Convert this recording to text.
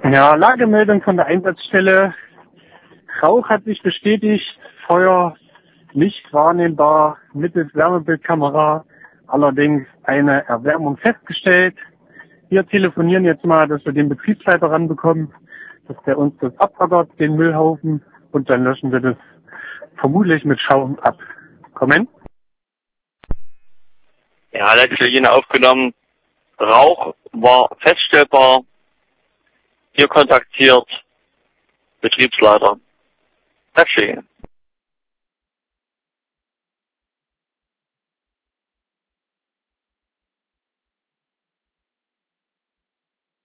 Ja, Lagemeldung von der Einsatzstelle. Rauch hat sich bestätigt, Feuer nicht wahrnehmbar mittels Wärmebildkamera, allerdings eine Erwärmung festgestellt. Wir telefonieren jetzt mal, dass wir den Betriebsleiter ranbekommen, dass der uns das abrackert, den Müllhaufen, und dann löschen wir das vermutlich mit Schaum ab. Kommen? Ja, letztlich aufgenommen. Rauch war feststellbar. Hier kontaktiert Betriebsleiter. Dankeschön.